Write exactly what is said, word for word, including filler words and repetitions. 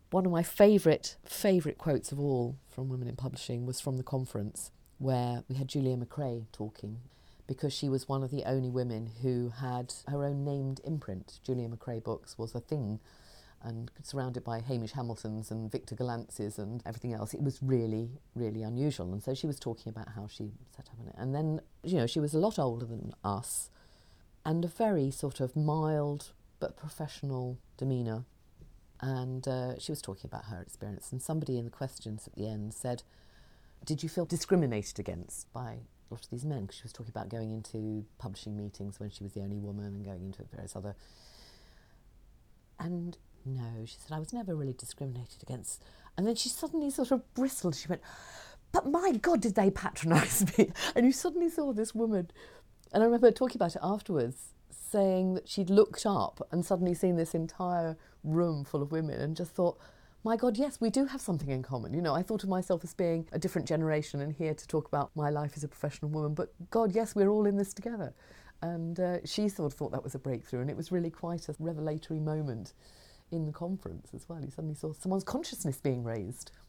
One of my favourite, favourite quotes of all from Women in Publishing was from the conference where we had Julia McRae talking, because she was one of the only women who had her own named imprint. Julia McRae Books was a thing, and surrounded by Hamish Hamiltons and Victor Galantzes and everything else. It was really, really unusual. And so she was talking about how she set up on it. And then, you know, she was a lot older than us and a very sort of mild but professional demeanour. And uh, she was talking about her experience, and somebody in the questions at the end said, did you feel discriminated against by a lot of these men? Because she was talking about going into publishing meetings when she was the only woman and going into various other... And no, she said, I was never really discriminated against. And then she suddenly sort of bristled. She went, but my God, did they patronise me? And you suddenly saw this woman, and I remember talking about it afterwards, saying that she'd looked up and suddenly seen this entire room full of women and just thought, my God, yes, we do have something in common. You know, I thought of myself as being a different generation and here to talk about my life as a professional woman, but God, yes, we're all in this together. And uh, she sort of thought that was a breakthrough, and it was really quite a revelatory moment in the conference as well. You suddenly saw someone's consciousness being raised.